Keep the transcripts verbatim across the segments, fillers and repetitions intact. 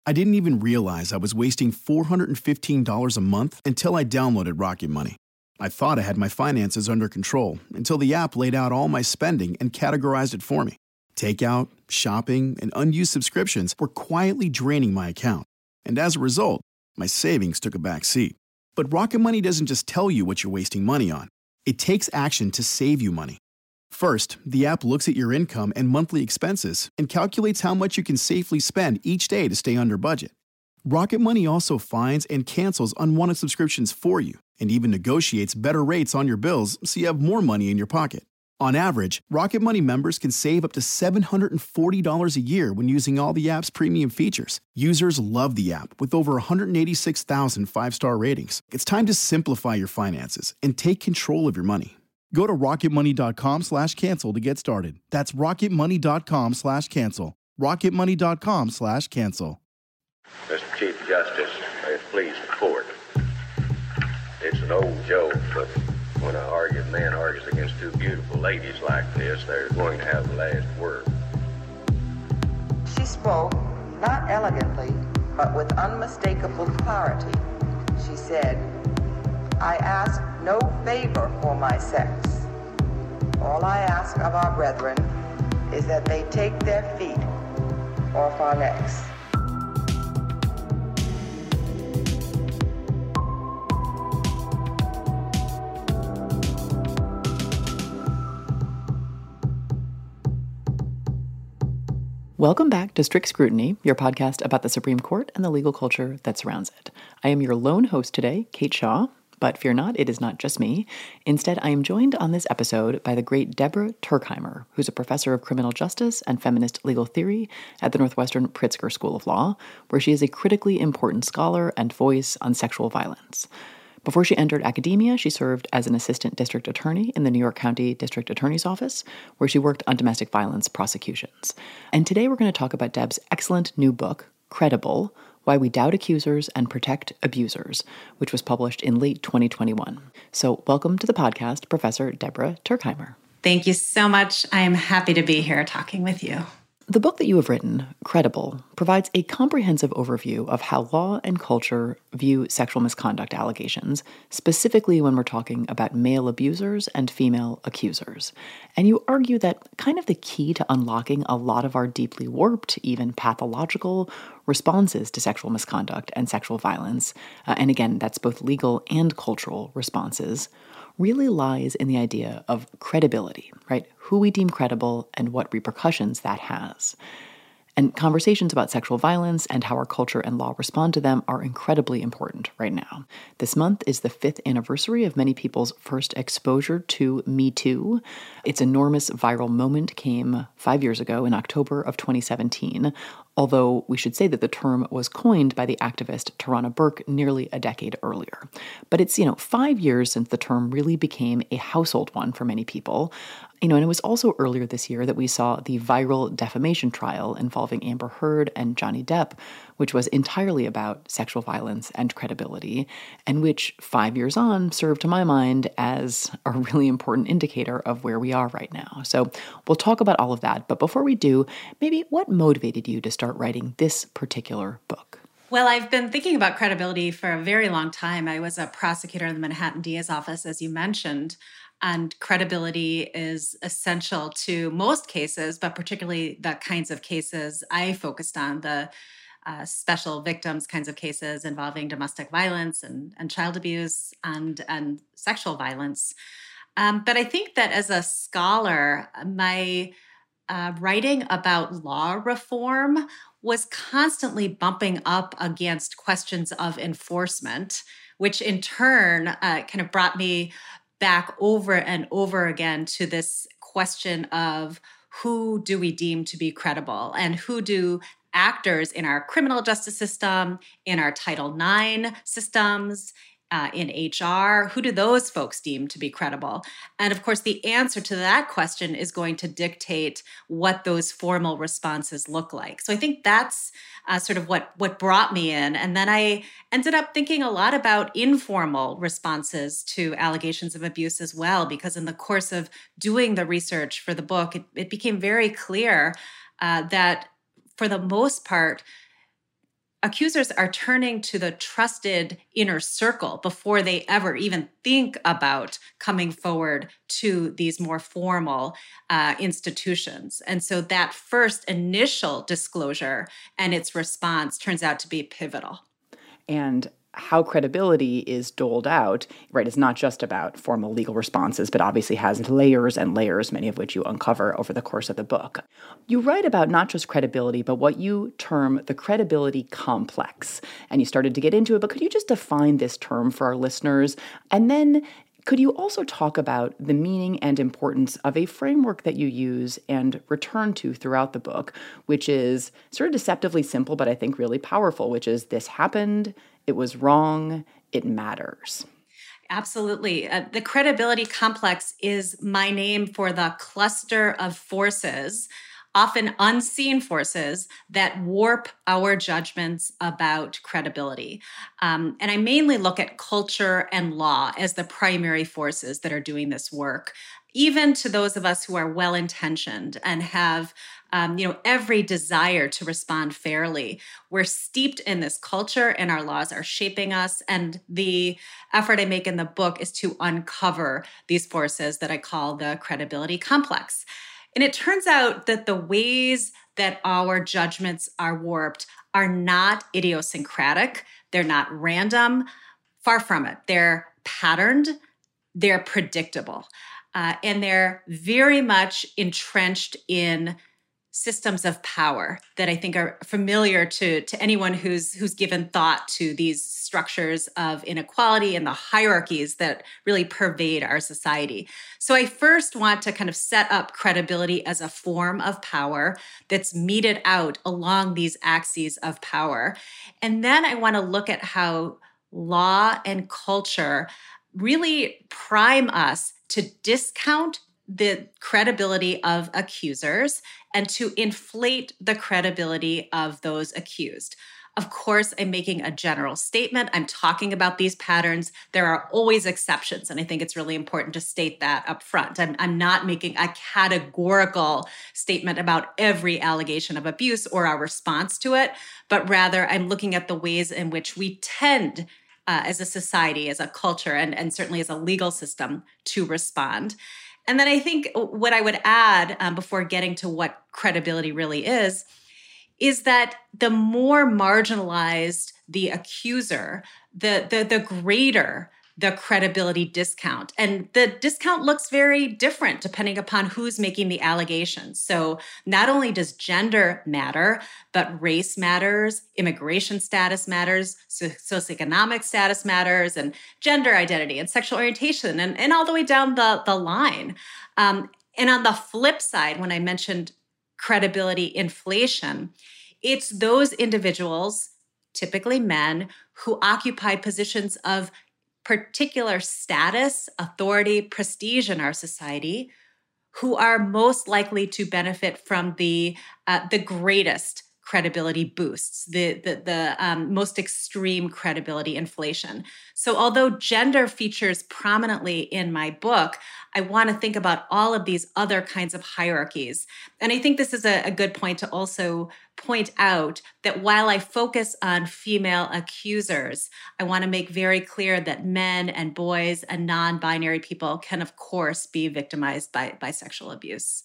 I didn't even realize I was wasting four hundred fifteen dollars a month until I downloaded Rocket Money. I thought I had my finances under control until the app laid out all my spending and categorized it for me. Takeout, shopping, and unused subscriptions were quietly draining my account. And as a result, my savings took a back seat. But Rocket Money doesn't just tell you what you're wasting money on. It takes action to save you money. First, the app looks at your income and monthly expenses and calculates how much you can safely spend each day to stay under budget. Rocket Money also finds and cancels unwanted subscriptions for you and even negotiates better rates on your bills so you have more money in your pocket. On average, Rocket Money members can save up to seven hundred forty dollars a year when using all the app's premium features. Users love the app with over one hundred eighty-six thousand five-star ratings. It's time to simplify your finances and take control of your money. Go to rocketmoney.com slash cancel to get started. That's rocketmoney.com slash cancel. rocketmoney.com slash cancel. Mister Chief Justice, may it please the court. It's an old joke, but when an argued man argues against two beautiful ladies like this, they're going to have the last word. She spoke, not elegantly, but with unmistakable clarity. She said, I ask no favor for my sex. All I ask of our brethren is that they take their feet off our necks. Welcome back to Strict Scrutiny, your podcast about the Supreme Court and the legal culture that surrounds it. I am your lone host today, Kate Shaw, but fear not, it is not just me. Instead, I am joined on this episode by the great Deborah Tuerkheimer, who's a professor of criminal justice and feminist legal theory at the Northwestern Pritzker School of Law, where she is a critically important scholar and voice on sexual violence. Before she entered academia, she served as an assistant district attorney in the New York County District Attorney's Office, where she worked on domestic violence prosecutions. And today we're going to talk about Deb's excellent new book, Credible: Why We Doubt Accusers and Protect Abusers, which was published in late twenty twenty-one. So welcome to the podcast, Professor Deborah Tuerkheimer. Thank you so much. I am happy to be here talking with you. The book that you have written, Credible, provides a comprehensive overview of how law and culture view sexual misconduct allegations, specifically when we're talking about male abusers and female accusers. And you argue that kind of the key to unlocking a lot of our deeply warped, even pathological, responses to sexual misconduct and sexual violence, uh, and again, that's both legal and cultural responses, really lies in the idea of credibility, right? Who we deem credible and what repercussions that has. And conversations about sexual violence and how our culture and law respond to them are incredibly important right now. This month is the fifth anniversary of many people's first exposure to Me Too. Its enormous viral moment came five years ago in October of twenty seventeen, although we should say that the term was coined by the activist Tarana Burke nearly a decade earlier. But it's, you know, five years since the term really became a household one for many people. You know, and it was also earlier this year that we saw the viral defamation trial involving Amber Heard and Johnny Depp, which was entirely about sexual violence and credibility, and which five years on served, to my mind, as a really important indicator of where we are right now. So we'll talk about all of that. But before we do, maybe what motivated you to start writing this particular book? Well, I've been thinking about credibility for a very long time. I was a prosecutor in the Manhattan D A's office, as you mentioned, and credibility is essential to most cases, but particularly the kinds of cases I focused on, the uh, special victims kinds of cases involving domestic violence and, and child abuse and, and sexual violence. Um, but I think that as a scholar, my uh, writing about law reform was constantly bumping up against questions of enforcement, which in turn uh, kind of brought me back over and over again to this question of who do we deem to be credible and who do actors in our criminal justice system, in our Title nine systems, uh, in H R, who do those folks deem to be credible? And of course, the answer to that question is going to dictate what those formal responses look like. So I think that's uh, sort of what, what brought me in. And then I ended up thinking a lot about informal responses to allegations of abuse as well, because in the course of doing the research for the book, it, it became very clear uh, that for the most part, accusers are turning to the trusted inner circle before they ever even think about coming forward to these more formal uh, institutions. And so that first initial disclosure and its response turns out to be pivotal. And how credibility is doled out, right, is not just about formal legal responses, but obviously has layers and layers, many of which you uncover over the course of the book. You write about not just credibility, but what you term the credibility complex. And you started to get into it, but could you just define this term for our listeners? And then could you also talk about the meaning and importance of a framework that you use and return to throughout the book, which is sort of deceptively simple, but I think really powerful, which is this happened, it was wrong, it matters. Absolutely. Uh, the credibility complex is my name for the cluster of forces, often unseen forces, that warp our judgments about credibility. Um, and I mainly look at culture and law as the primary forces that are doing this work, even to those of us who are well-intentioned and have Um, you know, every desire to respond fairly. We're steeped in this culture and our laws are shaping us. And the effort I make in the book is to uncover these forces that I call the credibility complex. And it turns out that the ways that our judgments are warped are not idiosyncratic. They're not random. Far from it. They're patterned. They're predictable. Uh, and they're very much entrenched in systems of power that I think are familiar to, to anyone who's who's given thought to these structures of inequality and the hierarchies that really pervade our society. So I first want to kind of set up credibility as a form of power that's meted out along these axes of power. And then I want to look at how law and culture really prime us to discount the credibility of accusers and to inflate the credibility of those accused. Of course, I'm making a general statement. I'm talking about these patterns. There are always exceptions, and I think it's really important to state that up front. I'm, I'm not making a categorical statement about every allegation of abuse or our response to it, but rather I'm looking at the ways in which we tend uh, as a society, as a culture, and, and certainly as a legal system to respond. And then I think what I would add um, before getting to what credibility really is, is that the more marginalized the accuser, the, the, the greater the credibility discount. And the discount looks very different depending upon who's making the allegations. So not only does gender matter, but race matters, immigration status matters, so socioeconomic status matters, and gender identity and sexual orientation, and, and all the way down the, the line. Um, and on the flip side, when I mentioned credibility inflation, it's those individuals, typically men, who occupy positions of particular status, authority, prestige in our society, who are most likely to benefit from the uh, the greatest credibility boosts, the the, the um, most extreme credibility inflation. So although gender features prominently in my book, I want to think about all of these other kinds of hierarchies. And I think this is a, a good point to also point out that while I focus on female accusers, I want to make very clear that men and boys and non-binary people can, of course, be victimized by, by sexual abuse.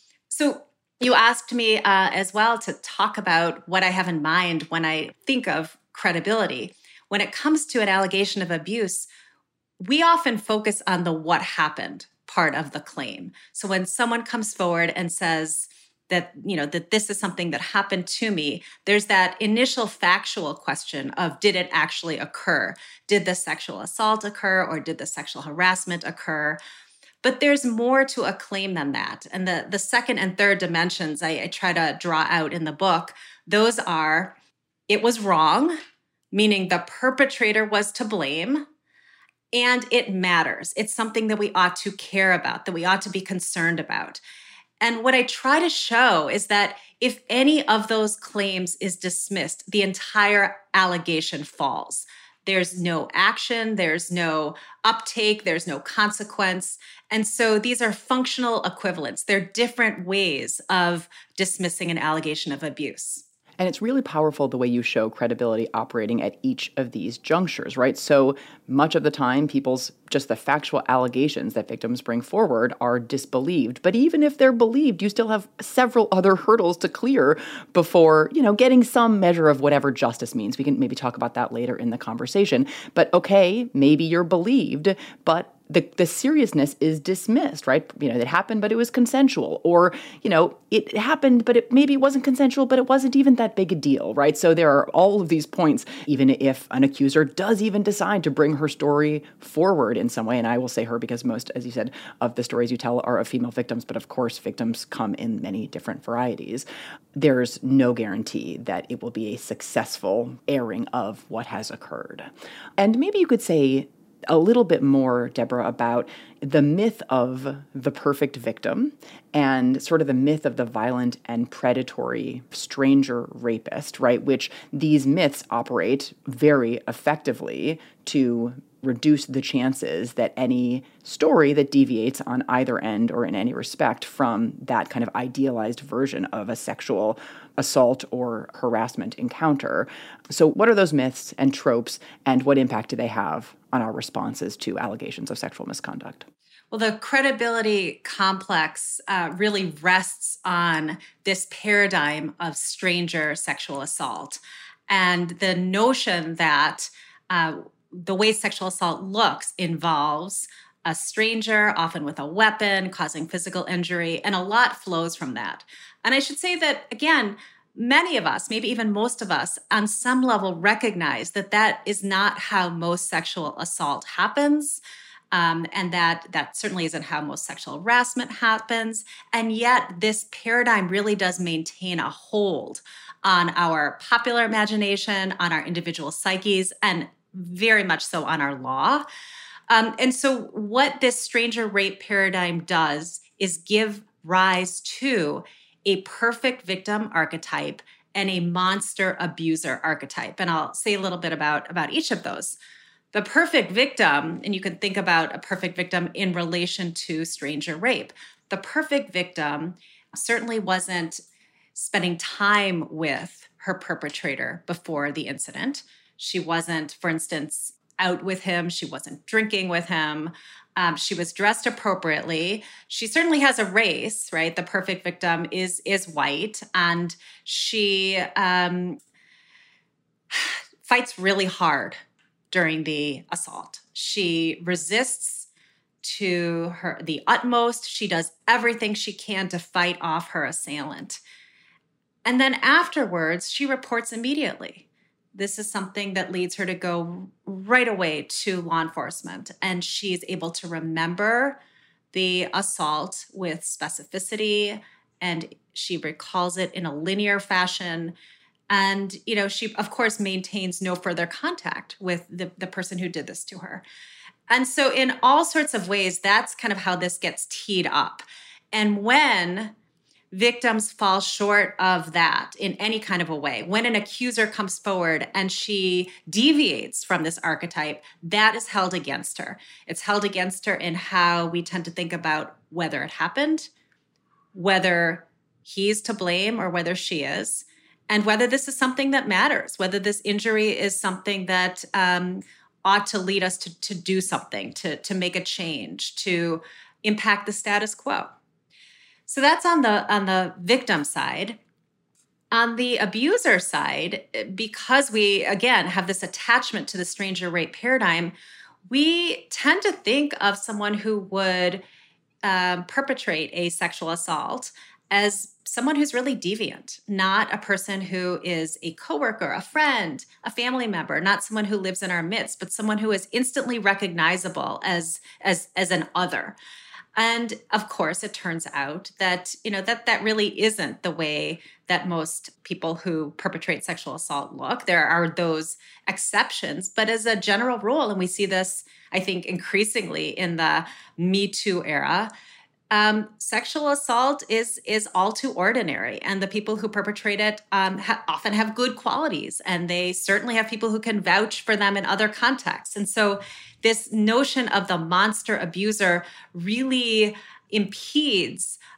So you asked me uh, as well to talk about what I have in mind when I think of credibility. When it comes to an allegation of abuse, we often focus on the what happened part of the claim. So when someone comes forward and says that, you know, that this is something that happened to me, there's that initial factual question of, did it actually occur? Did the sexual assault occur, or did the sexual harassment occur? But there's more to a claim than that. And the, the second and third dimensions I, I try to draw out in the book, those are, it was wrong, meaning the perpetrator was to blame, and it matters. It's something that we ought to care about, that we ought to be concerned about. And what I try to show is that if any of those claims is dismissed, the entire allegation falls. There's no action, there's no uptake, there's no consequence. And so these are functional equivalents. They're different ways of dismissing an allegation of abuse. And it's really powerful the way you show credibility operating at each of these junctures, right? So much of the time, people's just the factual allegations that victims bring forward are disbelieved. But even if they're believed, you still have several other hurdles to clear before, you know, getting some measure of whatever justice means. We can maybe talk about that later in the conversation. But okay, maybe you're believed, but the the seriousness is dismissed, right? You know, it happened, but it was consensual. Or, you know, it happened, but it maybe wasn't consensual, but it wasn't even that big a deal, right? So there are all of these points, even if an accuser does even decide to bring her story forward in some way. And I will say her because most, as you said, of the stories you tell are of female victims, but of course, victims come in many different varieties. There's no guarantee that it will be a successful airing of what has occurred. And maybe you could say a little bit more, Deborah, about the myth of the perfect victim and sort of the myth of the violent and predatory stranger rapist, right? Which these myths operate very effectively to reduce the chances that any story that deviates on either end or in any respect from that kind of idealized version of a sexual assault or harassment encounter. So what are those myths and tropes, and what impact do they have on our responses to allegations of sexual misconduct? Well, the credibility complex uh, really rests on this paradigm of stranger sexual assault and the notion that uh, the way sexual assault looks involves a stranger, often with a weapon, causing physical injury, and a lot flows from that. And I should say that, again, many of us, maybe even most of us, on some level recognize that that is not how most sexual assault happens, um, and that that certainly isn't how most sexual harassment happens. And yet this paradigm really does maintain a hold on our popular imagination, on our individual psyches, and very much so on our law. Um, and so what this stranger rape paradigm does is give rise to a perfect victim archetype and a monster abuser archetype. And I'll say a little bit about, about each of those. The perfect victim, and you can think about a perfect victim in relation to stranger rape. The perfect victim certainly wasn't spending time with her perpetrator before the incident. She wasn't, for instance, out with him. She wasn't drinking with him. Um, she was dressed appropriately. She certainly has a race, right? The perfect victim is is white, and she um, fights really hard during the assault. She resists to her the utmost. She does everything she can to fight off her assailant. And then afterwards, she reports immediately. This is something that leads her to go right away to law enforcement. And she's able to remember the assault with specificity, and she recalls it in a linear fashion. And, you know, she, of course, maintains no further contact with the, the person who did this to her. And so in all sorts of ways, that's kind of how this gets teed up. And when victims fall short of that in any kind of a way, when an accuser comes forward and she deviates from this archetype, that is held against her. It's held against her in how we tend to think about whether it happened, whether he's to blame or whether she is, and whether this is something that matters, whether this injury is something that um, ought to lead us to, to do something, to, to make a change, to impact the status quo. So that's on the on the victim side. On the abuser side, because we, again, have this attachment to the stranger rape paradigm, we tend to think of someone who would um, perpetrate a sexual assault as someone who's really deviant, not a person who is a coworker, a friend, a family member, not someone who lives in our midst, but someone who is instantly recognizable as, as, as an other. And of course, it turns out that, you know, that that really isn't the way that most people who perpetrate sexual assault look. There are those exceptions, but as a general rule, and we see this, I think, increasingly in the Me Too era, um, sexual assault is is all too ordinary, and the people who perpetrate it um, ha- often have good qualities, and they certainly have people who can vouch for them in other contexts. And so this notion of the monster abuser really impedes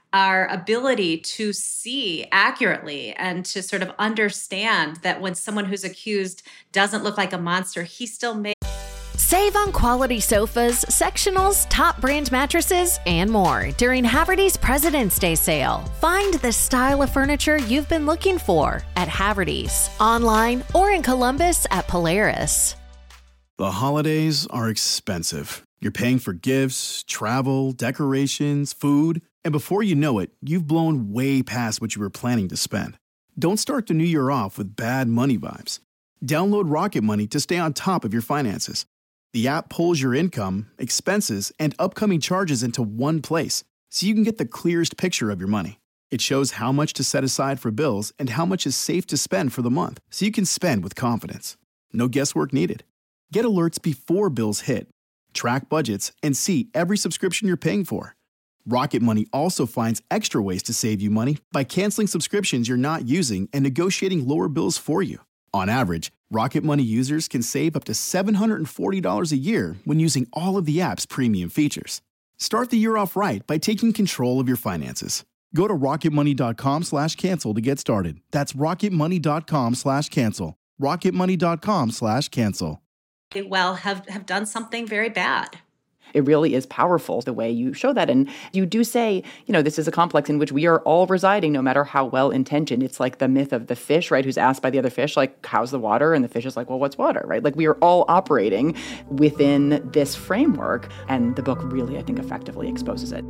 our ability to see accurately and to sort of understand that when someone who's accused doesn't look like a monster, he still may. Save on quality sofas, sectionals, top brand mattresses, and more during Haverty's President's Day sale. Find the style of furniture you've been looking for at Haverty's, online or in Columbus at Polaris. The holidays are expensive. You're paying for gifts, travel, decorations, food, and before you know it, you've blown way past what you were planning to spend. Don't start the new year off with bad money vibes. Download Rocket Money to stay on top of your finances. The app pulls your income, expenses, and upcoming charges into one place, so you can get the clearest picture of your money. It shows how much to set aside for bills and how much is safe to spend for the month, so you can spend with confidence. No guesswork needed. Get alerts before bills hit. Track budgets and see every subscription you're paying for. Rocket Money also finds extra ways to save you money by canceling subscriptions you're not using and negotiating lower bills for you. On average, Rocket Money users can save up to seven hundred forty dollars a year when using all of the app's premium features. Start the year off right by taking control of your finances. Go to rocketmoney.com slash cancel to get started. That's rocketmoney.com slash cancel. rocketmoney.com slash cancel. Well, have, have done something very bad. It really is powerful the way you show that. And you do say, you know, this is a complex in which we are all residing, no matter how well-intentioned. It's like the myth of the fish, right, who's asked by the other fish, like, how's the water? And the fish is like, well, what's water, right? Like, we are all operating within this framework. And the book really, I think, effectively exposes it.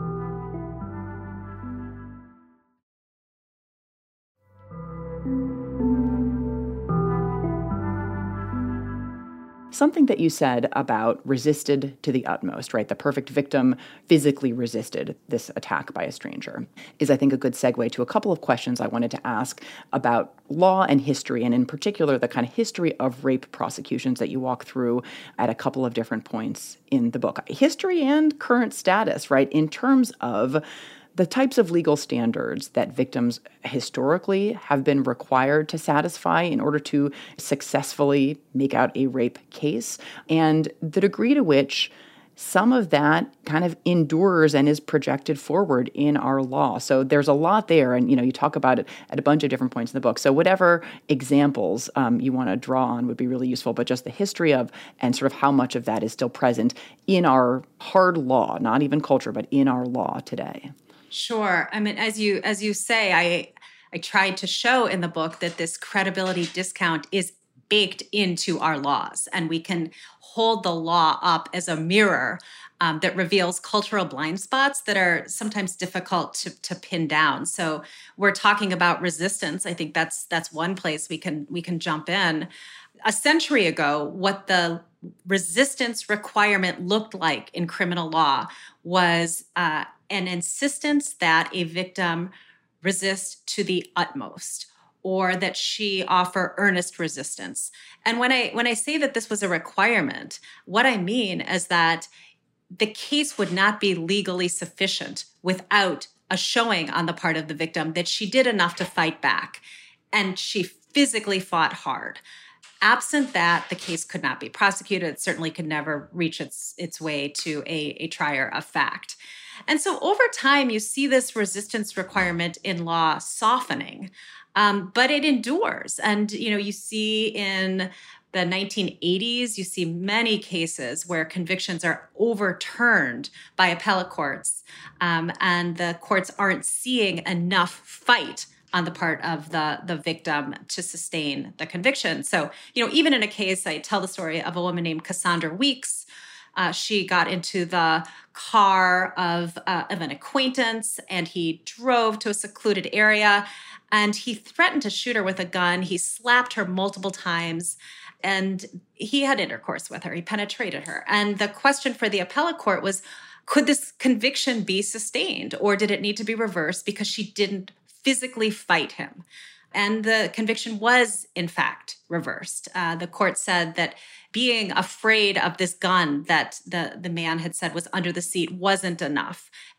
Something that you said about resisted to the utmost, right? The perfect victim physically resisted this attack by a stranger is, I think, a good segue to a couple of questions I wanted to ask about law and history, and in particular, the kind of history of rape prosecutions that you walk through at a couple of different points in the book. History and current status, right? In terms of the types of legal standards that victims historically have been required to satisfy in order to successfully make out a rape case, and the degree to which some of that kind of endures and is projected forward in our law. So there's a lot there, and you know, you talk about it at a bunch of different points in the book. So whatever examples um, you want to draw on would be really useful, but just the history of and sort of how much of that is still present in our hard law, not even culture, but in our law today. Sure. I mean, as you as you say, I I tried to show in the book that this credibility discount is baked into our laws, and we can hold the law up as a mirror um, that reveals cultural blind spots that are sometimes difficult to, to pin down. So we're talking about resistance. I think that's that's one place we can we can jump in. A century ago, what the resistance requirement looked like in criminal law was uh, an insistence that a victim resist to the utmost, or that she offer earnest resistance. And when I when I say that this was a requirement, what I mean is that the case would not be legally sufficient without a showing on the part of the victim that she did enough to fight back and she physically fought hard. Absent that, the case could not be prosecuted. It certainly could never reach its its way to a, a trier of fact. And so over time, you see this resistance requirement in law softening, um, but it endures. And, you know, you see in the nineteen eighties, you see many cases where convictions are overturned by appellate courts, um, and the courts aren't seeing enough fight on the part of the, the victim to sustain the conviction. So, you know, even in a case, I tell the story of a woman named Cassandra Weeks. Uh, she got into the car of, uh, of an acquaintance, and he drove to a secluded area, and he threatened to shoot her with a gun. He slapped her multiple times, and he had intercourse with her. He penetrated her. And the question for the appellate court was, could this conviction be sustained, or did it need to be reversed because she didn't physically fight him? And the conviction was, in fact, reversed. Uh, the court said that being afraid of this gun that the, the man had said was under the seat wasn't enough.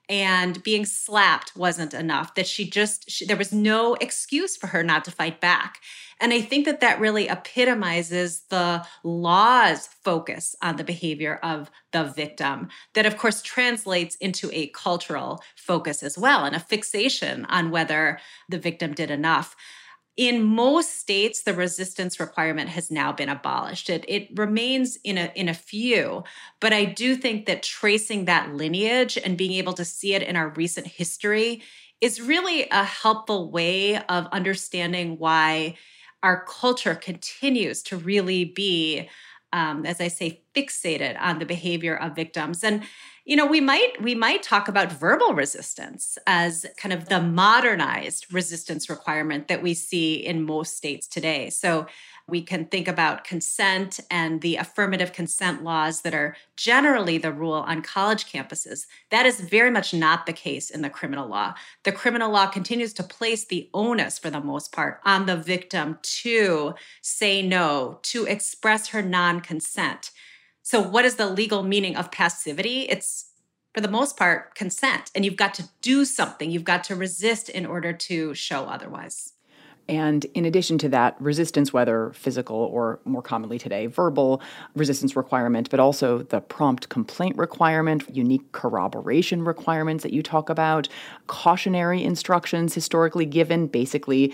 and being slapped wasn't enough, that she just, she, there was no excuse for her not to fight back. And I think that that really epitomizes the law's focus on the behavior of the victim, that of course translates into a cultural focus as well, and a fixation on whether the victim did enough. In most states, the resistance requirement has now been abolished. It, it remains in a, in a few, but I do think that tracing that lineage and being able to see it in our recent history is really a helpful way of understanding why our culture continues to really be, um, as I say, fixated on the behavior of victims. And you know, we might we might talk about verbal resistance as kind of the modernized resistance requirement that we see in most states today. So we can think about consent and the affirmative consent laws that are generally the rule on college campuses. That is very much not the case in the criminal law. The criminal law continues to place the onus, for the most part, on the victim to say no, to express her non-consent. So what is the legal meaning of passivity? It's, for the most part, consent. And you've got to do something. You've got to resist in order to show otherwise. And in addition to that, resistance, whether physical or more commonly today, verbal resistance requirement, but also the prompt complaint requirement, unique corroboration requirements that you talk about, cautionary instructions historically given, basically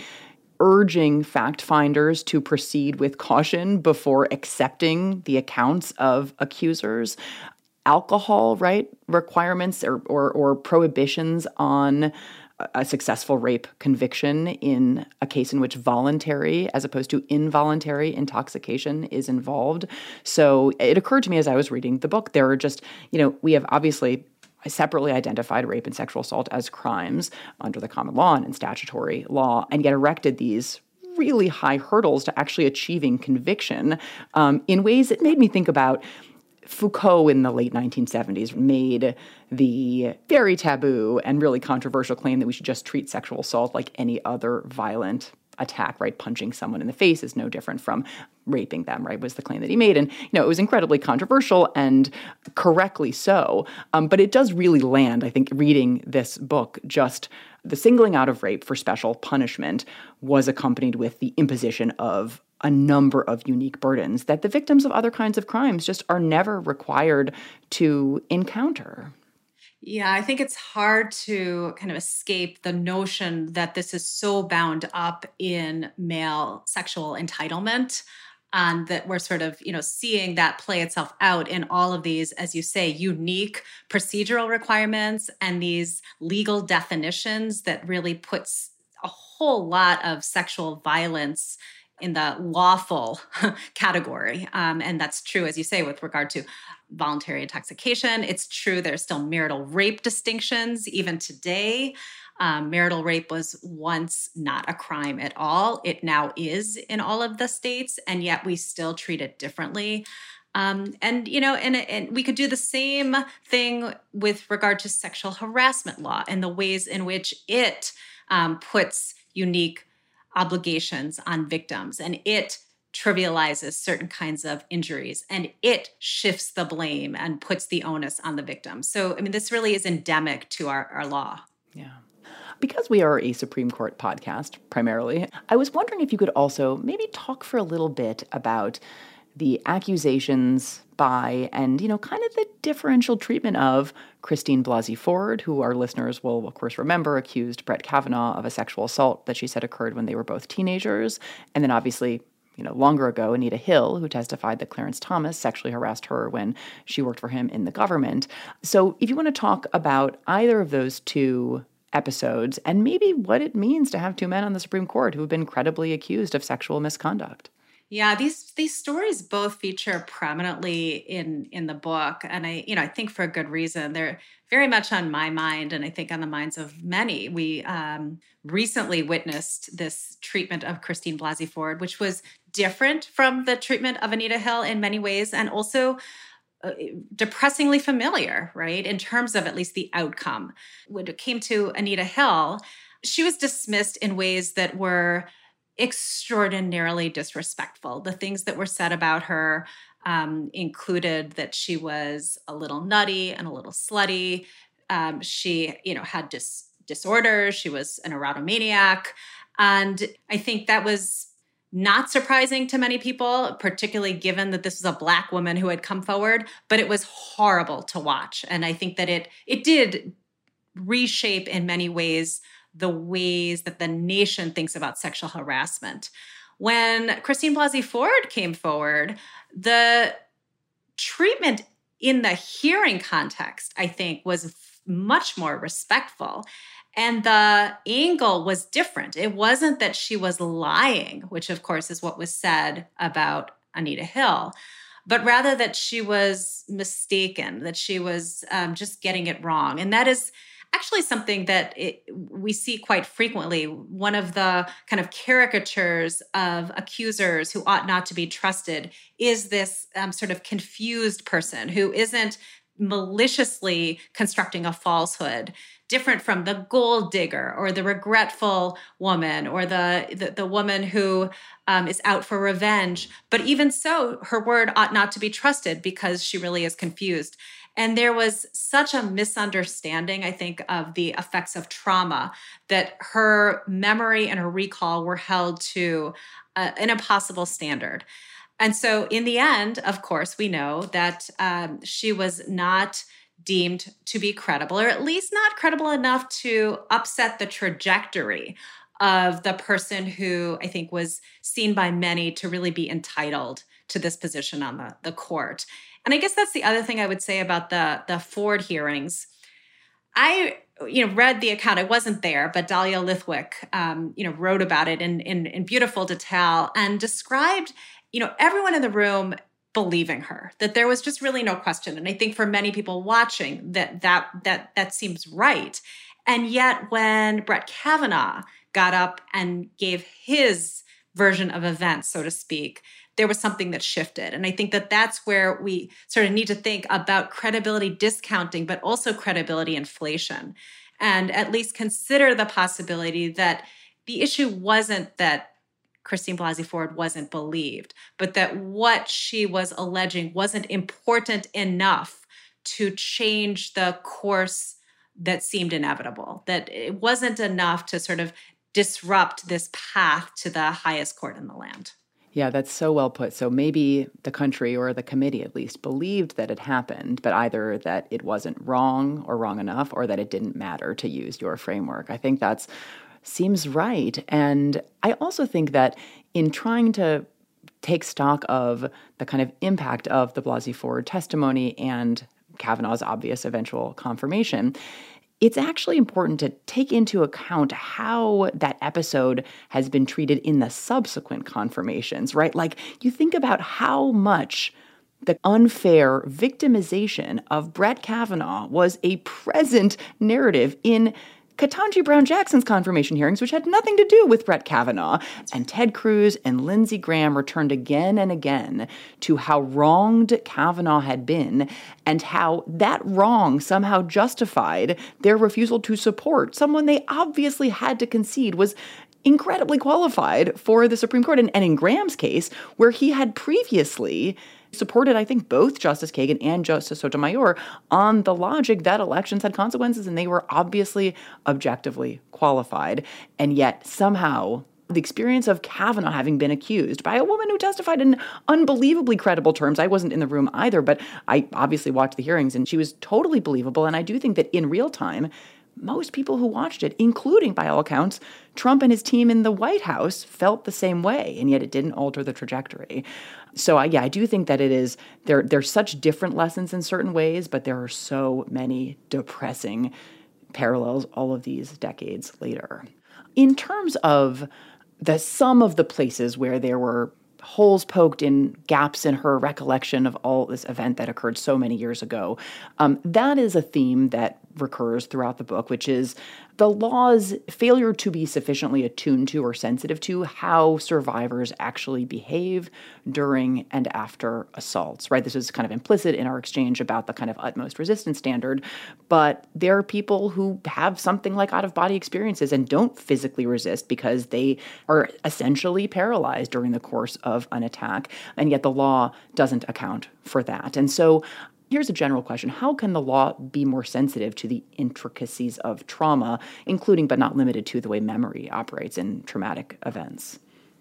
urging fact finders to proceed with caution before accepting the accounts of accusers, alcohol, right, requirements or, or, or prohibitions on a successful rape conviction in a case in which voluntary as opposed to involuntary intoxication is involved. So it occurred to me as I was reading the book, there are just, you know, we have obviously separately identified rape and sexual assault as crimes under the common law and in statutory law, and yet erected these really high hurdles to actually achieving conviction um, in ways that made me think about Foucault in the late nineteen seventies made the very taboo and really controversial claim that we should just treat sexual assault like any other violent attack, right? Punching someone in the face is no different from raping them, right? Was the claim that he made. And, you know, it was incredibly controversial and correctly so. Um, but it does really land, I think, reading this book, just the singling out of rape for special punishment was accompanied with the imposition of a number of unique burdens that the victims of other kinds of crimes just are never required to encounter. Yeah, I think it's hard to kind of escape the notion that this is so bound up in male sexual entitlement, and that we're sort of, you know, seeing that play itself out in all of these, as you say, unique procedural requirements and these legal definitions that really puts a whole lot of sexual violence in the lawful category. Um, and that's true, as you say, with regard to voluntary intoxication. It's true there's still marital rape distinctions even today. Um, marital rape was once not a crime at all. It now is in all of the states, and yet we still treat it differently. Um, and, you know, and, and we could do the same thing with regard to sexual harassment law and the ways in which it um, puts unique obligations on victims, and it trivializes certain kinds of injuries, and it shifts the blame and puts the onus on the victim. So, I mean, this really is endemic to our, our law. Yeah. Because we are a Supreme Court podcast, primarily, I was wondering if you could also maybe talk for a little bit about the accusations by and, you know, kind of the differential treatment of Christine Blasey Ford, who our listeners will, of course, remember, accused Brett Kavanaugh of a sexual assault that she said occurred when they were both teenagers. And then obviously, you know, longer ago, Anita Hill, who testified that Clarence Thomas sexually harassed her when she worked for him in the government. So if you want to talk about either of those two episodes and maybe what it means to have two men on the Supreme Court who have been credibly accused of sexual misconduct. Yeah, these these stories both feature prominently in in the book, and I, you know, I think for a good reason. They're very much on my mind, and I think on the minds of many. We um, recently witnessed this treatment of Christine Blasey Ford, which was different from the treatment of Anita Hill in many ways, and also uh, depressingly familiar, right, in terms of at least the outcome. When it came to Anita Hill, she was dismissed in ways that were extraordinarily disrespectful. The things that were said about her um, included that she was a little nutty and a little slutty. Um, she, you know, had dis- disorders. She was an erotomaniac. And I think that was not surprising to many people, particularly given that this was a Black woman who had come forward, but it was horrible to watch. And I think that it it did reshape in many ways the ways that the nation thinks about sexual harassment. When Christine Blasey Ford came forward, the treatment in the hearing context, I think, was much more respectful. And the angle was different. It wasn't that she was lying, which of course is what was said about Anita Hill, but rather that she was mistaken, that she was um, just getting it wrong. And that is actually something that it, we see quite frequently. One of the kind of caricatures of accusers who ought not to be trusted is this um, sort of confused person who isn't maliciously constructing a falsehood, different from the gold digger or the regretful woman or the, the, the woman who um, is out for revenge. But even so, her word ought not to be trusted because she really is confused. And there was such a misunderstanding, I think, of the effects of trauma that her memory and her recall were held to uh, an impossible standard. And so in the end, of course, we know that um, she was not deemed to be credible, or at least not credible enough to upset the trajectory of the person who I think was seen by many to really be entitled to this position on the, the court. And I guess that's the other thing I would say about the, the Ford hearings. I, you know, read the account. I wasn't there, but Dahlia Lithwick, um, you know, wrote about it in, in, in beautiful detail and described, you know, everyone in the room believing her, that there was just really no question. And I think for many people watching that that that that seems right. And yet when Brett Kavanaugh got up and gave his version of events, so to speak, there was something that shifted. And I think that that's where we sort of need to think about credibility discounting, but also credibility inflation, and at least consider the possibility that the issue wasn't that Christine Blasey Ford wasn't believed, but that what she was alleging wasn't important enough to change the course that seemed inevitable, that it wasn't enough to sort of disrupt this path to the highest court in the land. Yeah, that's so well put. So maybe the country, or the committee at least, believed that it happened, but either that it wasn't wrong or wrong enough, or that it didn't matter, to use your framework. I think that's seems right. And I also think that in trying to take stock of the kind of impact of the Blasey Ford testimony and Kavanaugh's obvious eventual confirmation, it's actually important to take into account how that episode has been treated in the subsequent confirmations, right? Like, you think about how much the unfair victimization of Brett Kavanaugh was a present narrative in Ketanji Brown Jackson's confirmation hearings, which had nothing to do with Brett Kavanaugh. And Ted Cruz and Lindsey Graham returned again and again to how wronged Kavanaugh had been, and how that wrong somehow justified their refusal to support someone they obviously had to concede was incredibly qualified for the Supreme Court. And, and in Graham's case, where he had previously supported, I think, both Justice Kagan and Justice Sotomayor on the logic that elections had consequences and they were obviously objectively qualified. And yet somehow the experience of Kavanaugh having been accused by a woman who testified in unbelievably credible terms — I wasn't in the room either, but I obviously watched the hearings and she was totally believable. And I do think that in real time, most people who watched it, including, by all accounts, Trump and his team in the White House, felt the same way, and yet it didn't alter the trajectory. So, I, yeah, I do think that it is, there, there's such different lessons in certain ways, but there are so many depressing parallels all of these decades later. In terms of the some of the places where there were holes poked in gaps in her recollection of all this event that occurred so many years ago, um, that is a theme that recurs throughout the book, which is the law's failure to be sufficiently attuned to or sensitive to how survivors actually behave during and after assaults, right? This is kind of implicit in our exchange about the kind of utmost resistance standard, but there are people who have something like out-of-body experiences and don't physically resist because they are essentially paralyzed during the course of an attack, and yet the law doesn't account for that. And so Here's a general question. How can the law be more sensitive to the intricacies of trauma, including but not limited to the way memory operates in traumatic events?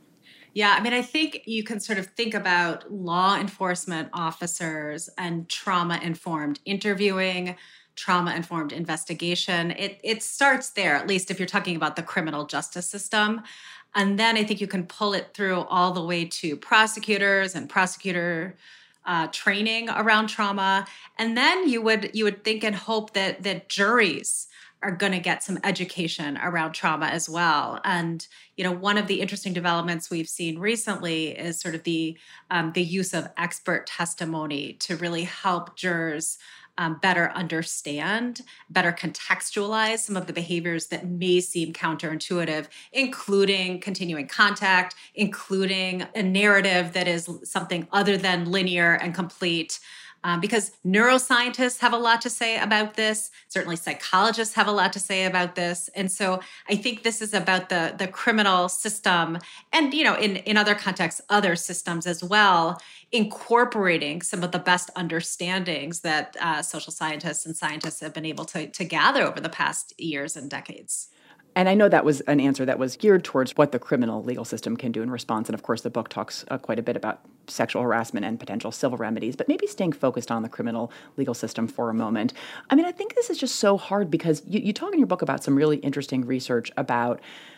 Yeah, I mean, I think you can sort of think about law enforcement officers and trauma-informed interviewing, trauma-informed investigation. It it starts there, at least if you're talking about the criminal justice system. And then I think you can pull it through all the way to prosecutors and prosecutor uh, training around trauma. And then you would you would think and hope that that juries are going to get some education around trauma as well. And, you know, one of the interesting developments we've seen recently is sort of the um, the use of expert testimony to really help jurors um, better understand, better contextualize some of the behaviors that may seem counterintuitive, including continuing contact, including a narrative that is something other than linear and complete. Um, because neuroscientists have a lot to say about this. Certainly psychologists have a lot to say about this. And so I think this is about the, the criminal system and, you know, in, in other contexts, other systems as well, incorporating some of the best understandings that uh, social scientists and scientists have been able to, to gather over the past years and decades. And I know that was an answer that was geared towards what the criminal legal system can do in response. And of course, the book talks uh, quite a bit about sexual harassment and potential civil remedies, but maybe staying focused on the criminal legal system for a moment. I mean, I think this is just so hard because you, you talk in your book about some really interesting research about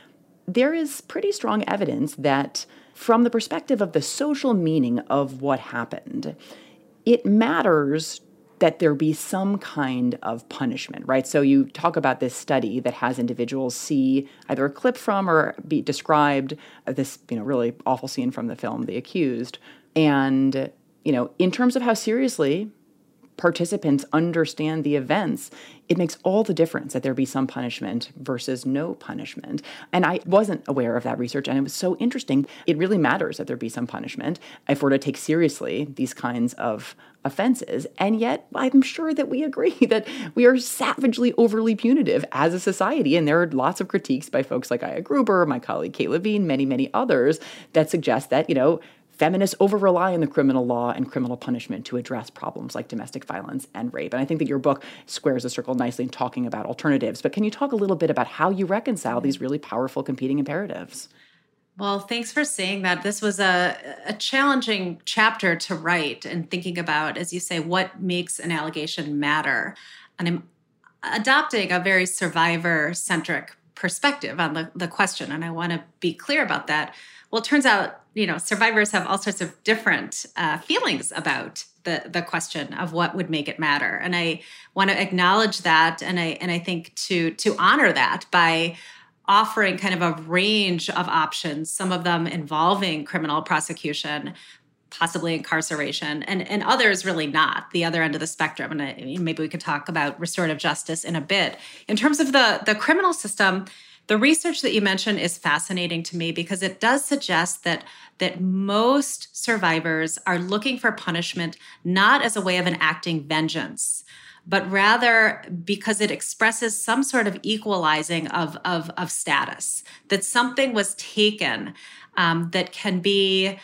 there is pretty strong evidence that from the perspective of the social meaning of what happened, it matters that there be some kind of punishment, right? So you talk about this study that has individuals see either a clip from or be described this, you know, really awful scene from the film, The Accused. And, you know, in terms of how seriously participants understand the events, it makes all the difference that there be some punishment versus no punishment. And I wasn't aware of that research, and it was so interesting. It really matters that there be some punishment if we're to take seriously these kinds of offenses. And yet, I'm sure that we agree that we are savagely overly punitive as a society. And there are lots of critiques by folks like Aya Gruber, my colleague Kate Levine, many, many others that suggest that, you know, feminists over-rely on the criminal law and criminal punishment to address problems like domestic violence and rape. And I think that your book squares the circle nicely in talking about alternatives. But can you talk a little bit about how you reconcile these really powerful competing imperatives? Well, thanks for saying that. This was a, a challenging chapter to write and thinking about, as you say, what makes an allegation matter. And I'm adopting a very survivor-centric perspective on the, the question. And I want to be clear about that. Well, it turns out, you know, survivors have all sorts of different uh, feelings about the the question of what would make it matter, and I want to acknowledge that, and I and I think to to honor that by offering kind of a range of options, some of them involving criminal prosecution, possibly incarceration, and and others really not, the other end of the spectrum. And I, maybe we could talk about restorative justice in a bit. In terms of the the criminal system, the research that you mentioned is fascinating to me because it does suggest that that most survivors are looking for punishment not as a way of enacting vengeance, but rather because it expresses some sort of equalizing of, of, of status, that something was taken um, that can be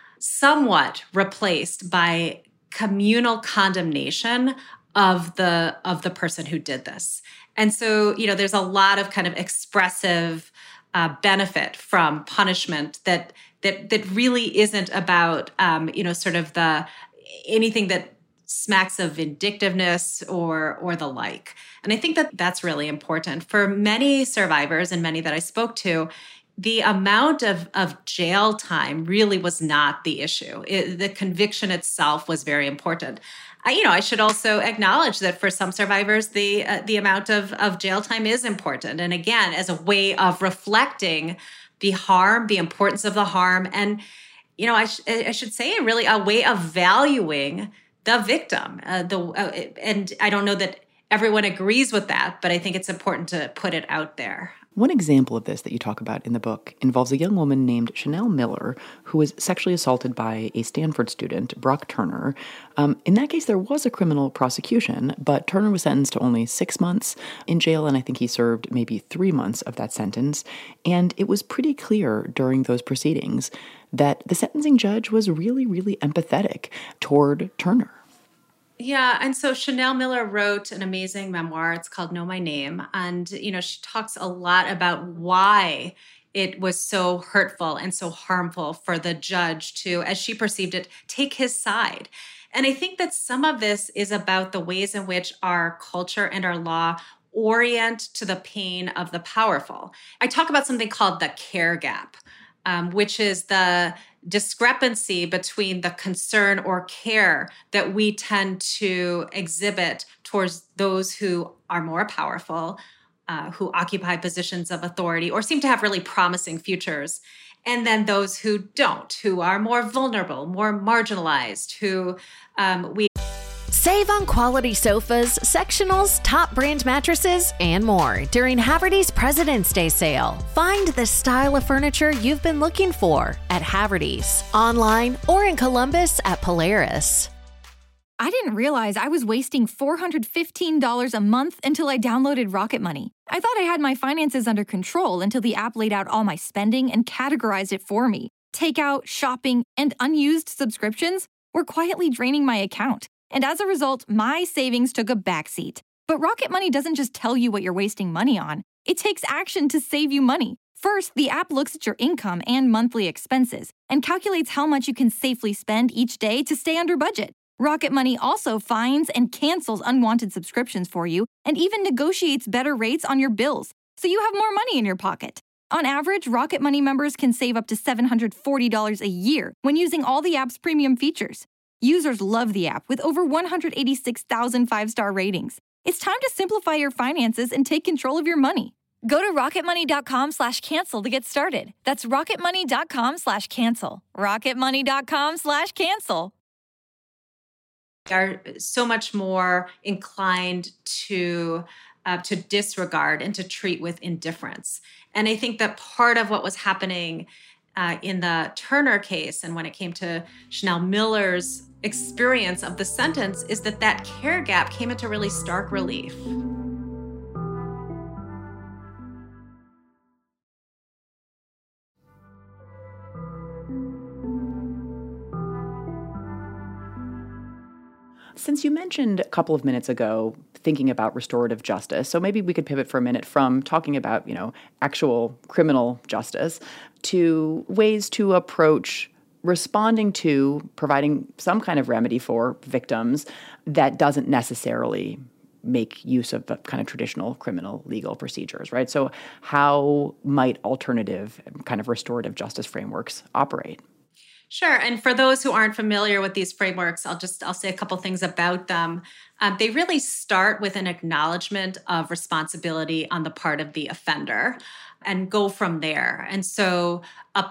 somewhat replaced by communal condemnation of the of the person who did this. And so, you know, there's a lot of kind of expressive uh, benefit from punishment that that that really isn't about, um, you know, sort of the anything that smacks of vindictiveness or or the like. And I think that that's really important for many survivors and many that I spoke to. The amount of, of jail time really was not the issue. It, the conviction itself was very important. I, you know, I should also acknowledge that for some survivors, the uh, the amount of, of jail time is important. And again, as a way of reflecting the harm, the importance of the harm, and, you know, I, sh- I should say really a way of valuing the victim. Uh, the uh, and I don't know that everyone agrees with that, but I think it's important to put it out there. One example of this that you talk about in the book involves a young woman named Chanel Miller, who was sexually assaulted by a Stanford student, Brock Turner. Um, in that case, there was a criminal prosecution, but Turner was sentenced to only six months in jail, and I think he served maybe three months of that sentence. And it was pretty clear during those proceedings that the sentencing judge was really, really empathetic toward Turner. Yeah. And so Chanel Miller wrote an amazing memoir. It's called Know My Name. And, you know, she talks a lot about why it was so hurtful and so harmful for the judge to, as she perceived it, take his side. And I think that some of this is about the ways in which our culture and our law orient to the pain of the powerful. I talk about something called the care gap, um, which is the discrepancy between the concern or care that we tend to exhibit towards those who are more powerful, uh, who occupy positions of authority or seem to have really promising futures, and then those who don't, who are more vulnerable, more marginalized, who um, we Save on quality sofas, sectionals, top brand mattresses, and more during Haverty's President's Day sale. Find the style of furniture you've been looking for at Haverty's, online or in Columbus at Polaris. I didn't realize I was wasting four hundred fifteen dollars a month until I downloaded Rocket Money. I thought I had my finances under control until the app laid out all my spending and categorized it for me. Takeout, shopping, and unused subscriptions were quietly draining my account. And as a result, my savings took a backseat. But Rocket Money doesn't just tell you what you're wasting money on. It takes action to save you money. First, the app looks at your income and monthly expenses and calculates how much you can safely spend each day to stay under budget. Rocket Money also finds and cancels unwanted subscriptions for you and even negotiates better rates on your bills, so you have more money in your pocket. On average, Rocket Money members can save up to seven hundred forty dollars a year when using all the app's premium features. Users love the app with over one hundred eighty-six thousand five-star ratings. It's time to simplify your finances and take control of your money. Go to rocketmoney.com slash cancel to get started. That's rocketmoney.com slash cancel. rocketmoney.com slash cancel. Are so much more inclined to uh, to disregard and to treat with indifference. And I think that part of what was happening uh, in the Turner case and when it came to Chanel Miller's experience of the sentence is that that care gap came into really stark relief. Since you mentioned a couple of minutes ago thinking about restorative justice, so maybe we could pivot for a minute from talking about, you know, actual criminal justice to ways to approach responding to providing some kind of remedy for victims that doesn't necessarily make use of the kind of traditional criminal legal procedures, right? So how might alternative kind of restorative justice frameworks operate? Sure. And for those who aren't familiar with these frameworks, I'll just I'll say a couple things about them. Um, they really start with an acknowledgement of responsibility on the part of the offender and go from there. And so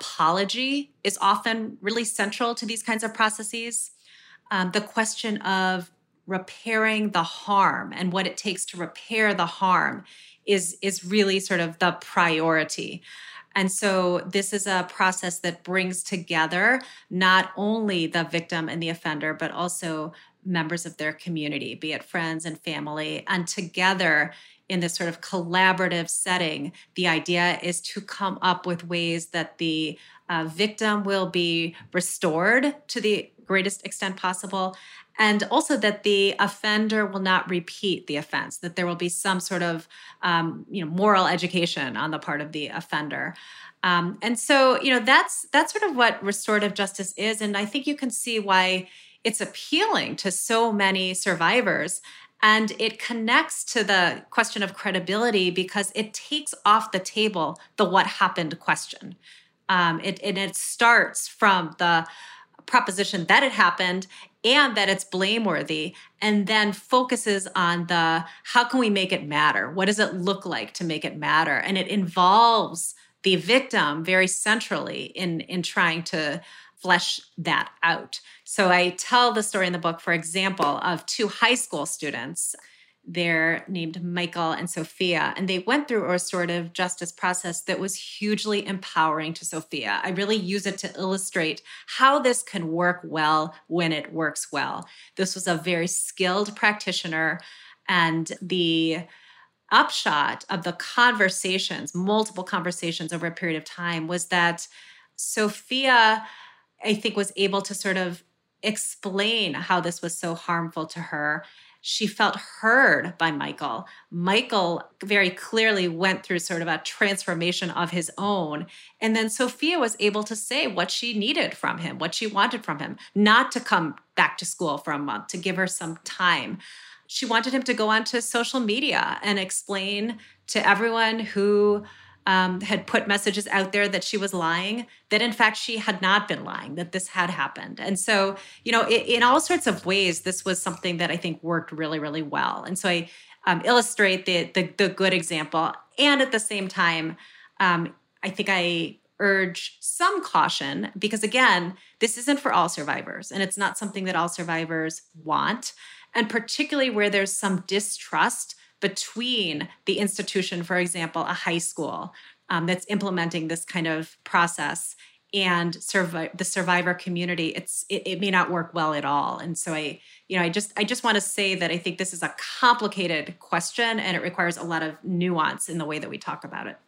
apology is often really central to these kinds of processes. Um, the question of repairing the harm and what it takes to repair the harm is, is really sort of the priority. And so this is a process that brings together not only the victim and the offender, but also members of their community, be it friends and family. And together in this sort of collaborative setting, the idea is to come up with ways that the uh, victim will be restored to the greatest extent possible, and also that the offender will not repeat the offense, that there will be some sort of um, you know, moral education on the part of the offender. Um, and so, you know, that's that's sort of what restorative justice is. And I think you can see why it's appealing to so many survivors. And it connects to the question of credibility because it takes off the table the what happened question. Um, it, and it starts from the proposition that it happened and that it's blameworthy, and then focuses on the how can we make it matter? What does it look like to make it matter? And it involves the victim very centrally in, in trying to flesh that out. So I tell the story in the book, for example, of two high school students. They're named Michael and Sophia, and they went through a restorative justice process that was hugely empowering to Sophia. I really use it to illustrate how this can work well when it works well. This was a very skilled practitioner, and the upshot of the conversations, multiple conversations over a period of time, was that Sophia, I think, was able to sort of explain how this was so harmful to her. She felt heard by Michael. Michael very clearly went through sort of a transformation of his own. And then Sophia was able to say what she needed from him, what she wanted from him, not to come back to school for a month, to give her some time. She wanted him to go onto social media and explain to everyone who Um, had put messages out there that she was lying, that in fact she had not been lying, that this had happened. And so, you know, in, in all sorts of ways, this was something that I think worked really, really well. And so I um, illustrate the, the the good example. And at the same time, um, I think I urge some caution because, again, this isn't for all survivors, and it's not something that all survivors want. And particularly where there's some distrust between the institution, for example, a high school um, that's implementing this kind of process and survi- the survivor community, it's it, it may not work well at all. And so I, you know, I just I just want to say that I think this is a complicated question and it requires a lot of nuance in the way that we talk about it.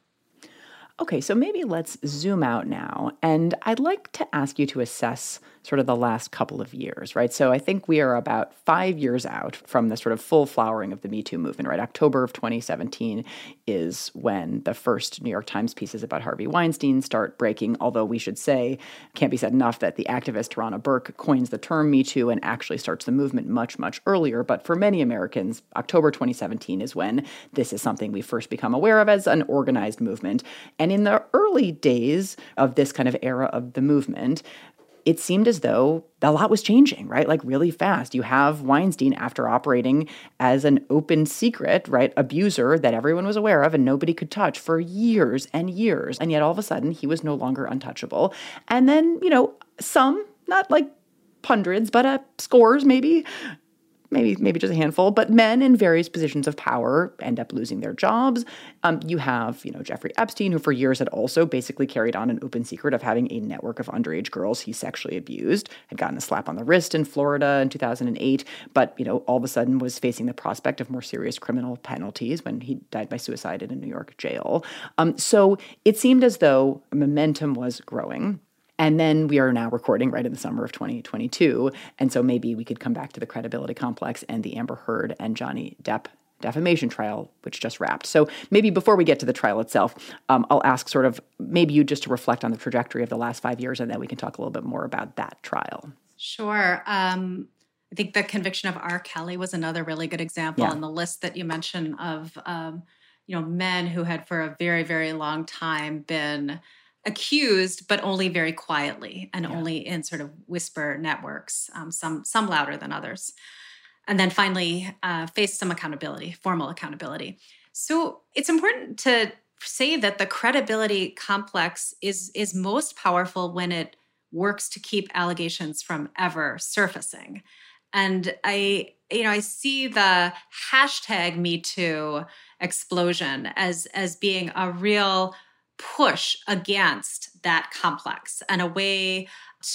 Okay, so maybe let's zoom out now. And I'd like to ask you to assess sort of the last couple of years, right? So I think we are about five years out from the sort of full flowering of the Me Too movement, right? October of twenty seventeen is when the first New York Times pieces about Harvey Weinstein start breaking, although we should say, can't be said enough that the activist Tarana Burke coins the term Me Too and actually starts the movement much, much earlier. But for many Americans, October twenty seventeen is when this is something we first become aware of as an organized movement. And in the early days of this kind of era of the movement, it seemed as though a lot was changing, right? Like really fast. You have Weinstein, after operating as an open secret, right, abuser that everyone was aware of and nobody could touch for years and years. And yet all of a sudden he was no longer untouchable. And then, you know, some, not like hundreds, but uh, scores maybe, maybe maybe just a handful, but men in various positions of power end up losing their jobs. Um, you have, you know, Jeffrey Epstein, who for years had also basically carried on an open secret of having a network of underage girls he sexually abused, had gotten a slap on the wrist in Florida in two thousand eight, but, you know, all of a sudden was facing the prospect of more serious criminal penalties when he died by suicide in a New York jail. Um, so it seemed as though momentum was growing. And then we are now recording right in the summer of twenty twenty-two. And so maybe we could come back to the credibility complex and the Amber Heard and Johnny Depp defamation trial, which just wrapped. So maybe before we get to the trial itself, um, I'll ask sort of maybe you just to reflect on the trajectory of the last five years, and then we can talk a little bit more about that trial. Sure. Um, I think the conviction of R. Kelly was another really good example. Yeah. And the list that you mentioned of, um, you know, men who had for a very, very long time been accused, but only very quietly and yeah. only in sort of whisper networks, um, some some louder than others. And then finally uh, face some accountability, formal accountability. So it's important to say that the credibility complex is, is most powerful when it works to keep allegations from ever surfacing. And I, you know, I see the hashtag Me Too explosion as, as being a real push against that complex and a way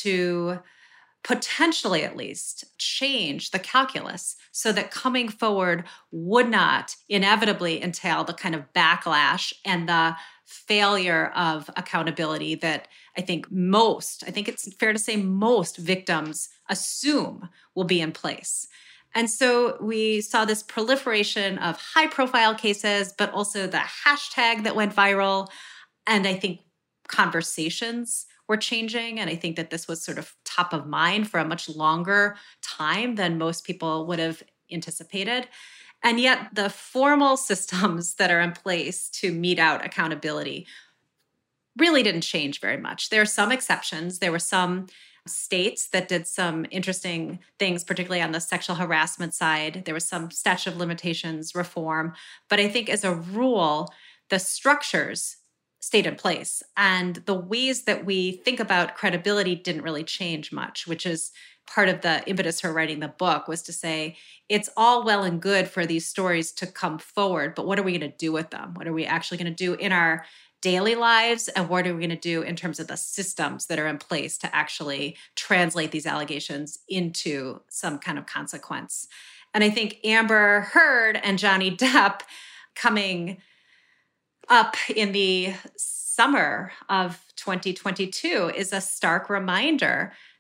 to potentially at least change the calculus so that coming forward would not inevitably entail the kind of backlash and the failure of accountability that I think most, I think it's fair to say most victims assume will be in place. And so we saw this proliferation of high-profile cases, but also the hashtag that went viral. And I think conversations were changing. And I think that this was sort of top of mind for a much longer time than most people would have anticipated. And yet the formal systems that are in place to mete out accountability really didn't change very much. There are some exceptions. There were some states that did some interesting things, particularly on the sexual harassment side. There was some statute of limitations reform. But I think as a rule, the structures stayed in place. And the ways that we think about credibility didn't really change much, which is part of the impetus for writing the book, was to say, it's all well and good for these stories to come forward, but what are we going to do with them? What are we actually going to do in our daily lives? And what are we going to do in terms of the systems that are in place to actually translate these allegations into some kind of consequence? And I think Amber Heard and Johnny Depp coming up in the summer of twenty twenty-two is a stark reminder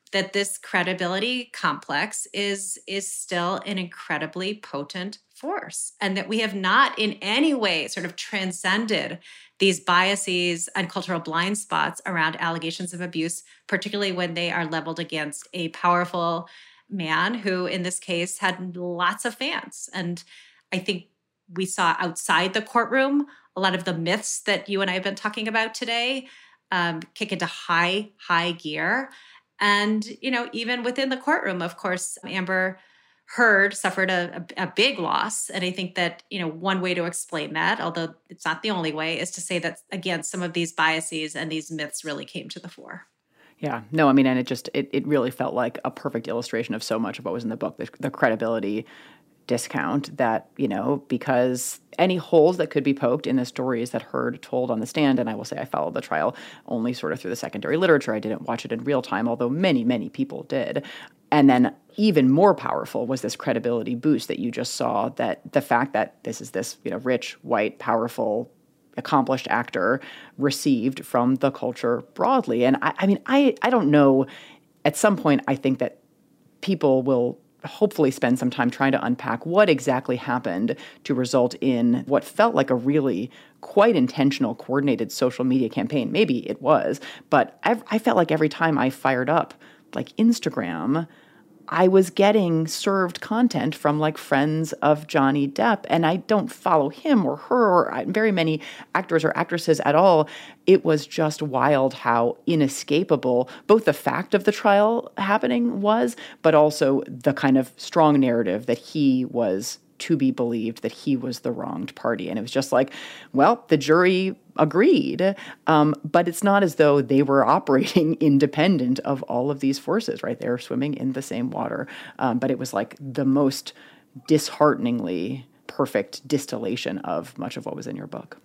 that this credibility complex is, is still an incredibly potent force, and that we have not in any way sort of transcended these biases and cultural blind spots around allegations of abuse, particularly when they are leveled against a powerful man who, in this case, had lots of fans. And I think we saw outside the courtroom a lot of the myths that you and I have been talking about today um, kick into high, high gear. And, you know, even within the courtroom, of course, Amber Heard suffered a, a, a big loss. And I think that, you know, one way to explain that, although it's not the only way, is to say that, again, some of these biases and these myths really came to the fore. Yeah, no, I mean, and it just, it, it really felt like a perfect illustration of so much of what was in the book, the, the credibility discount that, you know, because any holes that could be poked in the stories that Heard told on the stand, and I will say I followed the trial only sort of through the secondary literature. I didn't watch it in real time, although many, many people did. And then even more powerful was this credibility boost that you just saw, that the fact that this is this, you know, rich, white, powerful, accomplished actor received from the culture broadly. And I, I mean, I, I don't know, at some point, I think that people will hopefully spend some time trying to unpack what exactly happened to result in what felt like a really quite intentional, coordinated social media campaign. Maybe it was, but I've, I felt like every time I fired up like Instagram, I was getting served content from like friends of Johnny Depp, and I don't follow him or her or very many actors or actresses at all. It was just wild how inescapable both the fact of the trial happening was, but also the kind of strong narrative that he was to be believed, that he was the wronged party. And it was just like, well, the jury agreed, um, but it's not as though they were operating independent of all of these forces, right? They were swimming in the same water. Um, but it was like the most dishearteningly perfect distillation of much of what was in your book.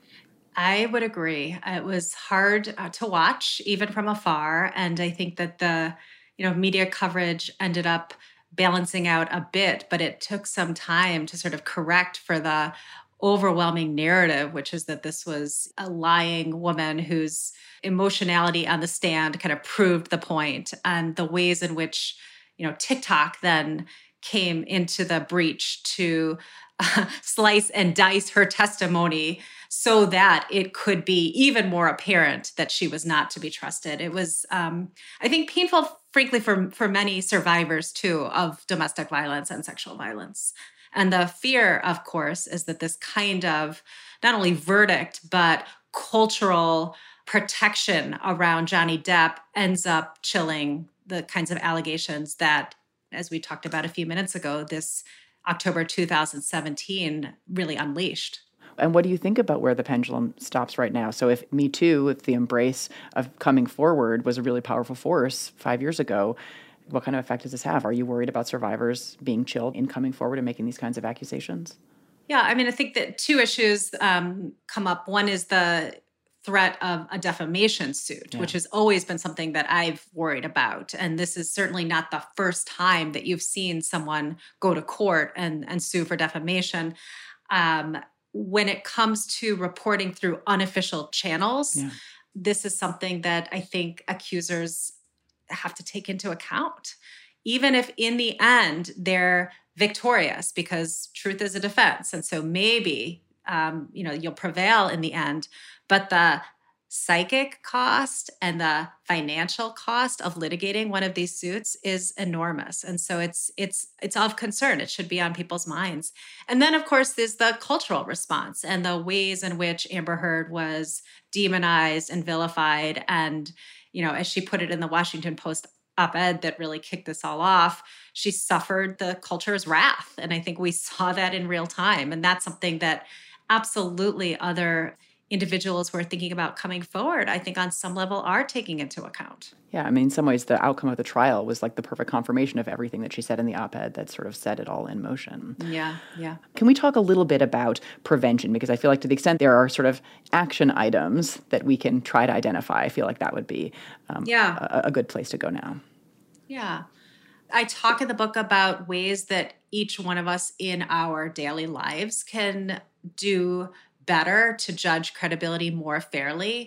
I would agree. It was hard uh, to watch, even from afar. And I think that the, you know, media coverage ended up balancing out a bit, but it took some time to sort of correct for the overwhelming narrative, which is that this was a lying woman whose emotionality on the stand kind of proved the point, and the ways in which, you know, TikTok then came into the breach to uh, slice and dice her testimony so that it could be even more apparent that she was not to be trusted. It was, um, I think, painful, frankly, for, for many survivors, too, of domestic violence and sexual violence. And the fear, of course, is that this kind of not only verdict, but cultural protection around Johnny Depp ends up chilling the kinds of allegations that, as we talked about a few minutes ago, this October two thousand seventeen really unleashed. And what do you think about where the pendulum stops right now? So if Me Too, if the embrace of coming forward was a really powerful force five years ago, what kind of effect does this have? Are you worried about survivors being chilled in coming forward and making these kinds of accusations? Yeah, I mean, I think that two issues um, come up. One is the threat of a defamation suit, yeah. which has always been something that I've worried about. And this is certainly not the first time that you've seen someone go to court and, and sue for defamation. Um, when it comes to reporting through unofficial channels, yeah. this is something that I think accusers have to take into account. Even if in the end they're victorious, because truth is a defense. And so maybe, um, you know, you'll prevail in the end, but the psychic cost and the financial cost of litigating one of these suits is enormous. And so it's it's it's of concern. It should be on people's minds. And then, of course, there's the cultural response and the ways in which Amber Heard was demonized and vilified. And, you know, as she put it in the Washington Post op-ed that really kicked this all off, she suffered the culture's wrath. And I think we saw that in real time. And that's something that absolutely other individuals who are thinking about coming forward, I think on some level are taking into account. Yeah, I mean, in some ways, the outcome of the trial was like the perfect confirmation of everything that she said in the op-ed that sort of set it all in motion. Yeah, yeah. Can we talk a little bit about prevention? Because I feel like to the extent there are sort of action items that we can try to identify, I feel like that would be um, yeah. a, a good place to go now. Yeah. I talk in the book about ways that each one of us in our daily lives can do better to judge credibility more fairly.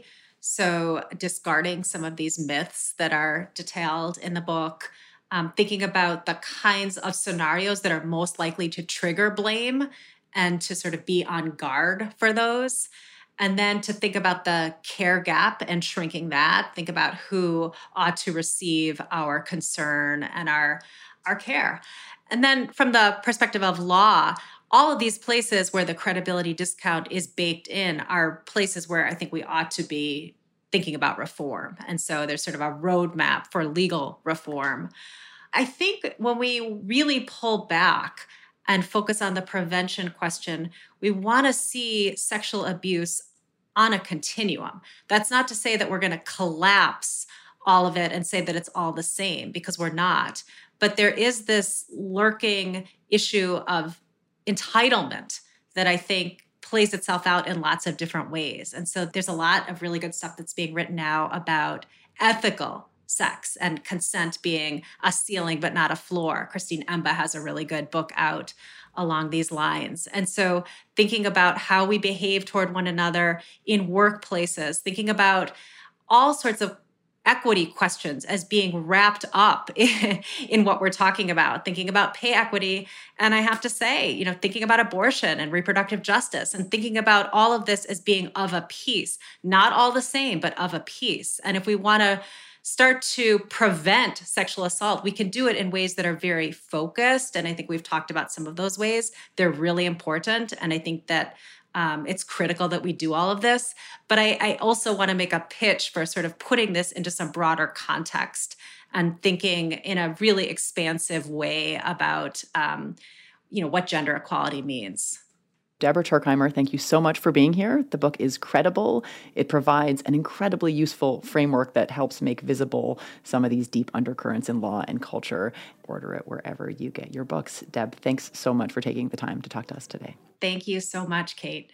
So discarding some of these myths that are detailed in the book, um, thinking about the kinds of scenarios that are most likely to trigger blame and to sort of be on guard for those. And then to think about the care gap and shrinking that, think about who ought to receive our concern and our, our care. And then from the perspective of law, all of these places where the credibility discount is baked in are places where I think we ought to be thinking about reform. And so there's sort of a roadmap for legal reform. I think when we really pull back and focus on the prevention question, we want to see sexual abuse on a continuum. That's not to say that we're going to collapse all of it and say that it's all the same, because we're not. But there is this lurking issue of entitlement that I think plays itself out in lots of different ways. And so there's a lot of really good stuff that's being written now about ethical sex and consent being a ceiling but not a floor. Christine Emba has a really good book out along these lines. And so thinking about how we behave toward one another in workplaces, thinking about all sorts of equity questions as being wrapped up in, in what we're talking about, thinking about pay equity. And I have to say, you know, thinking about abortion and reproductive justice and thinking about all of this as being of a piece, not all the same, but of a piece. And if we want to start to prevent sexual assault, we can do it in ways that are very focused. And I think we've talked about some of those ways. They're really important. And I think that Um, it's critical that we do all of this. But I, I also want to make a pitch for sort of putting this into some broader context and thinking in a really expansive way about, um, you know, what gender equality means. Deborah Turkheimer, thank you so much for being here. The book is credible. It provides an incredibly useful framework that helps make visible some of these deep undercurrents in law and culture. Order it wherever you get your books. Deb, thanks so much for taking the time to talk to us today. Thank you so much, Kate.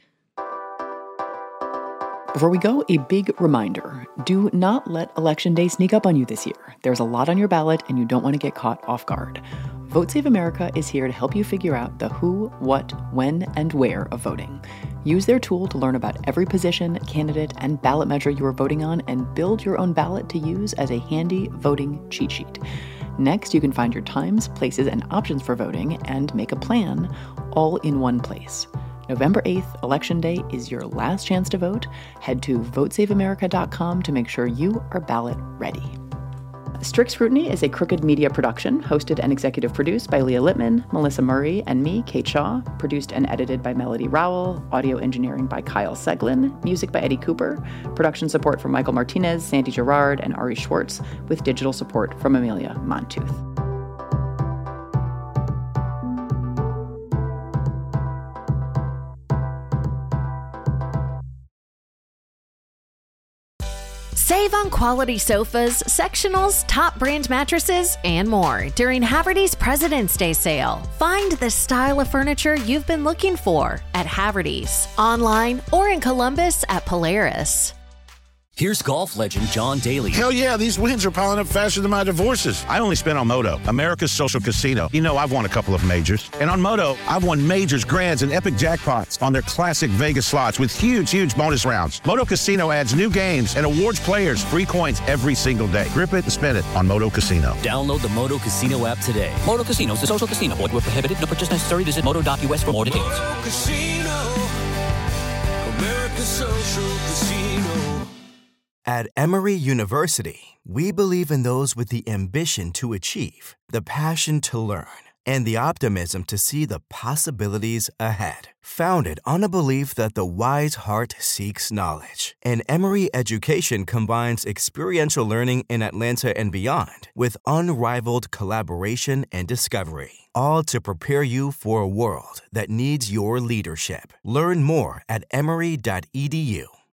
Before we go, a big reminder. Do not let Election Day sneak up on you this year. There's a lot on your ballot and you don't want to get caught off guard. Vote Save America is here to help you figure out the who, what, when, and where of voting. Use their tool to learn about every position, candidate, and ballot measure you are voting on and build your own ballot to use as a handy voting cheat sheet. Next, you can find your times, places, and options for voting and make a plan all in one place. November eighth, Election Day, is your last chance to vote. Head to vote save america dot com to make sure you are ballot ready. Strict Scrutiny is a Crooked Media production, hosted and executive produced by Leah Littman, Melissa Murray, and me, Kate Shaw, produced and edited by Melody Rowell, audio engineering by Kyle Seglin, music by Eddie Cooper, production support from Michael Martinez, Sandy Girard, and Ari Schwartz, with digital support from Amelia Montooth. Save on quality sofas, sectionals, top brand mattresses, and more during Haverty's President's Day sale. Find the style of furniture you've been looking for at Haverty's, online or in Columbus at Polaris. Here's golf legend John Daly. Hell yeah, these wins are piling up faster than my divorces. I only spent on Moto, America's social casino. You know, I've won a couple of majors. And on Moto, I've won majors, grands, and epic jackpots on their classic Vegas slots with huge, huge bonus rounds. Moto Casino adds new games and awards players free coins every single day. Grip it and spin it on Moto Casino. Download the Moto Casino app today. Moto Casino is a social casino. Void where prohibited. No purchase necessary. Visit moto dot u s for more details. Moto Casino, America's social casino. At Emory University, we believe in those with the ambition to achieve, the passion to learn, and the optimism to see the possibilities ahead. Founded on a belief that the wise heart seeks knowledge, and Emory education combines experiential learning in Atlanta and beyond with unrivaled collaboration and discovery, all to prepare you for a world that needs your leadership. Learn more at emory dot e d u.